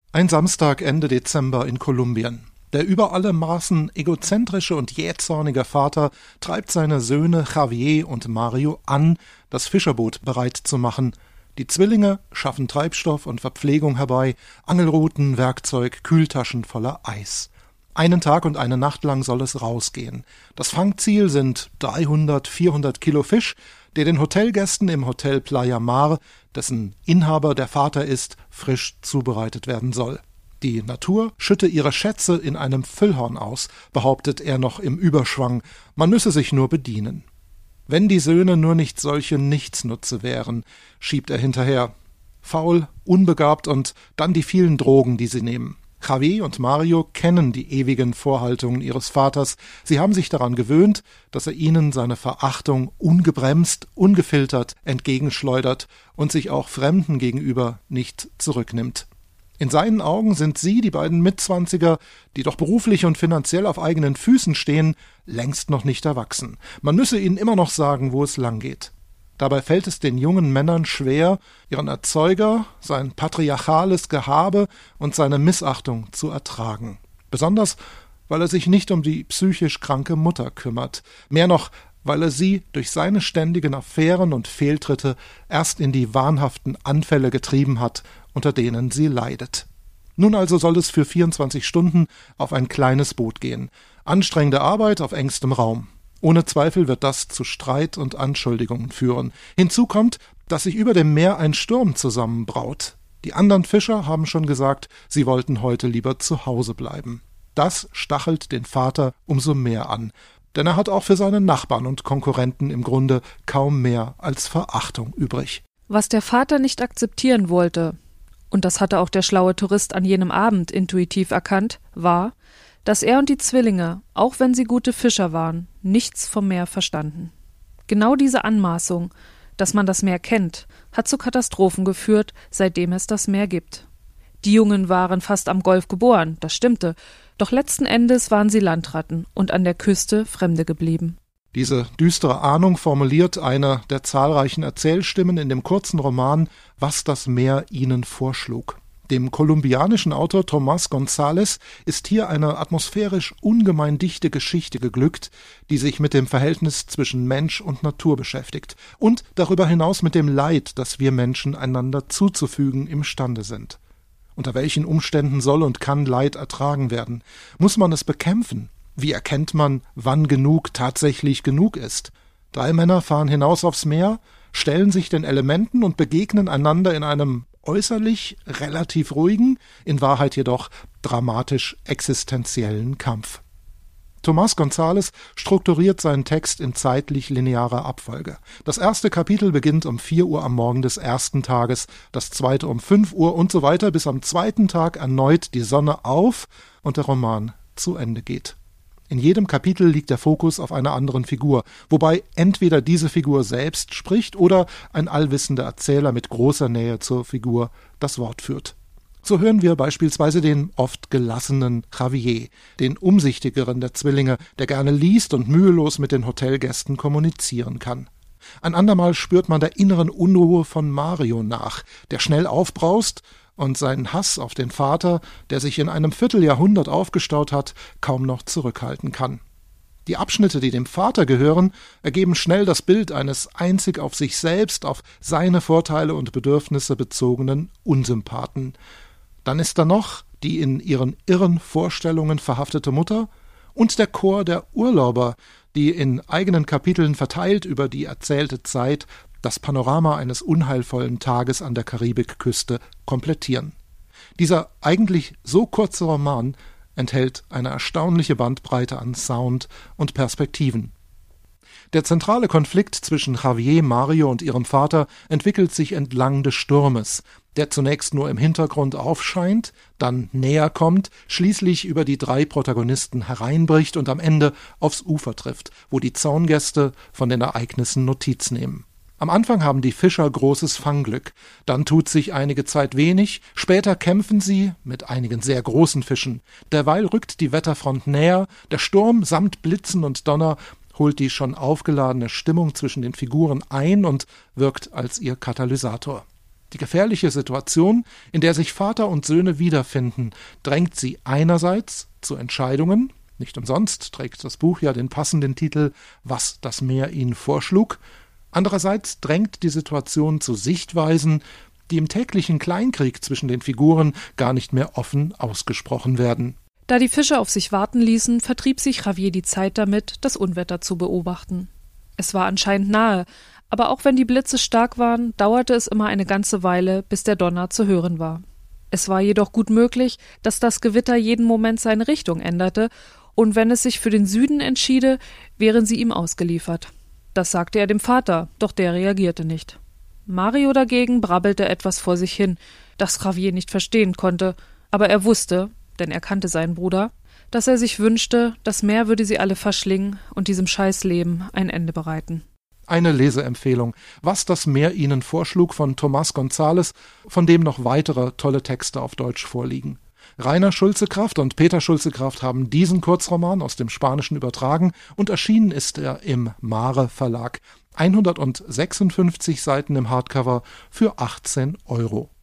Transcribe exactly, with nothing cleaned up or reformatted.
Ein Samstag Ende Dezember in Kolumbien. Der über alle Maßen egozentrische und jähzornige Vater treibt seine Söhne Javier und Mario an, das Fischerboot bereit zu machen. Die Zwillinge schaffen Treibstoff und Verpflegung herbei, Angelruten, Werkzeug, Kühltaschen voller Eis. Einen Tag und eine Nacht lang soll es rausgehen. Das Fangziel sind dreihundert, vierhundert Kilo Fisch, der den Hotelgästen im Hotel Playa Mar, dessen Inhaber der Vater ist, frisch zubereitet werden soll. Die Natur schütte ihre Schätze in einem Füllhorn aus, behauptet er noch im Überschwang, man müsse sich nur bedienen. Wenn die Söhne nur nicht solche Nichtsnutze wären, schiebt er hinterher. Faul, unbegabt und dann die vielen Drogen, die sie nehmen. Javier und Mario kennen die ewigen Vorhaltungen ihres Vaters. Sie haben sich daran gewöhnt, dass er ihnen seine Verachtung ungebremst, ungefiltert entgegenschleudert und sich auch Fremden gegenüber nicht zurücknimmt. In seinen Augen sind sie, die beiden Mitzwanziger, die doch beruflich und finanziell auf eigenen Füßen stehen, längst noch nicht erwachsen. Man müsse ihnen immer noch sagen, wo es langgeht. Dabei fällt es den jungen Männern schwer, ihren Erzeuger, sein patriarchales Gehabe und seine Missachtung zu ertragen. Besonders, weil er sich nicht um die psychisch kranke Mutter kümmert. Mehr noch, weil er sie durch seine ständigen Affären und Fehltritte erst in die wahnhaften Anfälle getrieben hat, unter denen sie leidet. Nun also soll es für vierundzwanzig Stunden auf ein kleines Boot gehen. Anstrengende Arbeit auf engstem Raum. Ohne Zweifel wird das zu Streit und Anschuldigungen führen. Hinzu kommt, dass sich über dem Meer ein Sturm zusammenbraut. Die anderen Fischer haben schon gesagt, sie wollten heute lieber zu Hause bleiben. Das stachelt den Vater umso mehr an, denn er hat auch für seine Nachbarn und Konkurrenten im Grunde kaum mehr als Verachtung übrig. Was der Vater nicht akzeptieren wollte, und das hatte auch der schlaue Tourist an jenem Abend intuitiv erkannt, war, dass er und die Zwillinge, auch wenn sie gute Fischer waren, nichts vom Meer verstanden. Genau diese Anmaßung, dass man das Meer kennt, hat zu Katastrophen geführt, seitdem es das Meer gibt. Die Jungen waren fast am Golf geboren, das stimmte, doch letzten Endes waren sie Landratten und an der Küste Fremde geblieben. Diese düstere Ahnung formuliert eine der zahlreichen Erzählstimmen in dem kurzen Roman »Was das Meer ihnen vorschlug«. Dem kolumbianischen Autor Tomás González ist hier eine atmosphärisch ungemein dichte Geschichte geglückt, die sich mit dem Verhältnis zwischen Mensch und Natur beschäftigt und darüber hinaus mit dem Leid, das wir Menschen einander zuzufügen imstande sind. Unter welchen Umständen soll und kann Leid ertragen werden? Muss man es bekämpfen? Wie erkennt man, wann genug tatsächlich genug ist? Drei Männer fahren hinaus aufs Meer, stellen sich den Elementen und begegnen einander in einem äußerlich relativ ruhigen, in Wahrheit jedoch dramatisch existenziellen Kampf. Tomás González strukturiert seinen Text in zeitlich linearer Abfolge. Das erste Kapitel beginnt um vier Uhr am Morgen des ersten Tages, das zweite um fünf Uhr und so weiter, bis am zweiten Tag erneut die Sonne auf und der Roman zu Ende geht. In jedem Kapitel liegt der Fokus auf einer anderen Figur, wobei entweder diese Figur selbst spricht oder ein allwissender Erzähler mit großer Nähe zur Figur das Wort führt. So hören wir beispielsweise den oft gelassenen Javier, den umsichtigeren der Zwillinge, der gerne liest und mühelos mit den Hotelgästen kommunizieren kann. Ein andermal spürt man der inneren Unruhe von Mario nach, der schnell aufbraust und seinen Hass auf den Vater, der sich in einem Vierteljahrhundert aufgestaut hat, kaum noch zurückhalten kann. Die Abschnitte, die dem Vater gehören, ergeben schnell das Bild eines einzig auf sich selbst, auf seine Vorteile und Bedürfnisse bezogenen Unsympathen. Dann ist da noch die in ihren irren Vorstellungen verhaftete Mutter und der Chor der Urlauber, die in eigenen Kapiteln verteilt über die erzählte Zeit das Panorama eines unheilvollen Tages an der Karibikküste komplettieren. Dieser eigentlich so kurze Roman enthält eine erstaunliche Bandbreite an Sound und Perspektiven. Der zentrale Konflikt zwischen Javier, Mario und ihrem Vater entwickelt sich entlang des Sturmes, der zunächst nur im Hintergrund aufscheint, dann näher kommt, schließlich über die drei Protagonisten hereinbricht und am Ende aufs Ufer trifft, wo die Zaungäste von den Ereignissen Notiz nehmen. Am Anfang haben die Fischer großes Fangglück, dann tut sich einige Zeit wenig, später kämpfen sie mit einigen sehr großen Fischen. Derweil rückt die Wetterfront näher, der Sturm samt Blitzen und Donner holt die schon aufgeladene Stimmung zwischen den Figuren ein und wirkt als ihr Katalysator. Die gefährliche Situation, in der sich Vater und Söhne wiederfinden, drängt sie einerseits zu Entscheidungen. Nicht umsonst trägt das Buch ja den passenden Titel »Was das Meer ihnen vorschlug«. Andererseits drängt die Situation zu Sichtweisen, die im täglichen Kleinkrieg zwischen den Figuren gar nicht mehr offen ausgesprochen werden. Da die Fische auf sich warten ließen, vertrieb sich Javier die Zeit damit, das Unwetter zu beobachten. Es war anscheinend nahe, aber auch wenn die Blitze stark waren, dauerte es immer eine ganze Weile, bis der Donner zu hören war. Es war jedoch gut möglich, dass das Gewitter jeden Moment seine Richtung änderte, und wenn es sich für den Süden entschiede, wären sie ihm ausgeliefert. Das sagte er dem Vater, doch der reagierte nicht. Mario dagegen brabbelte etwas vor sich hin, das Javier nicht verstehen konnte, aber er wusste, denn er kannte seinen Bruder, dass er sich wünschte, das Meer würde sie alle verschlingen und diesem Scheißleben ein Ende bereiten. Eine Leseempfehlung, Was das Meer ihnen vorschlug von Tomás González, von dem noch weitere tolle Texte auf Deutsch vorliegen. Rainer Schulze-Kraft und Peter Schulze-Kraft haben diesen Kurzroman aus dem Spanischen übertragen und erschienen ist er im Mare Verlag. hundertsechsundfünfzig Seiten im Hardcover für achtzehn Euro.